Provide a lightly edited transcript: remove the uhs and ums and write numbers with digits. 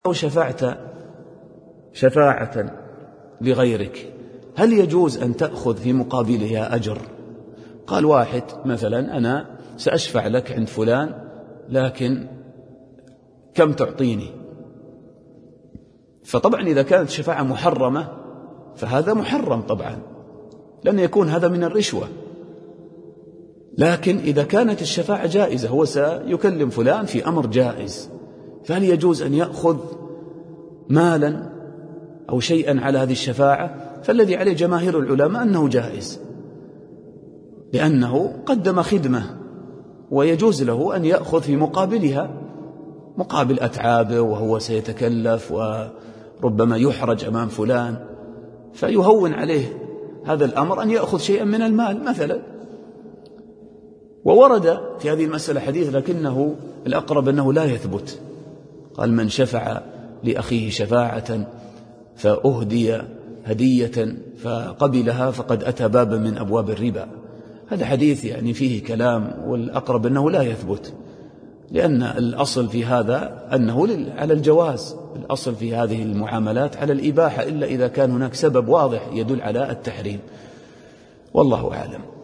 لو شفعت شفاعة لغيرك هل يجوز أن تأخذ في مقابلها أجر؟ قال واحد مثلا أنا سأشفع لك عند فلان لكن كم تعطيني؟ فطبعا إذا كانت شفاعة محرمة فهذا محرم طبعا، لأن يكون هذا من الرشوة. لكن إذا كانت الشفاعة جائزة، هو سيكلم فلان في أمر جائز، فهل يجوز أن يأخذ مالا أو شيئا على هذه الشفاعة؟ فالذي عليه جماهير العلماء أنه جائز، لأنه قدم خدمة ويجوز له أن يأخذ في مقابلها مقابل أتعابه، وهو سيتكلف وربما يحرج أمام فلان، فيهون عليه هذا الأمر أن يأخذ شيئا من المال مثلا. وورد في هذه المسألة حديث لكنه الأقرب أنه لا يثبت. قال من شفع لأخيه شفاعة فأهدي هدية فقبلها فقد أتى بابا من أبواب الربا. هذا حديث يعني فيه كلام، والأقرب أنه لا يثبت، لأن الأصل في هذا أنه على الجواز، الأصل في هذه المعاملات على الإباحة، إلا إذا كان هناك سبب واضح يدل على التحريم، والله أعلم.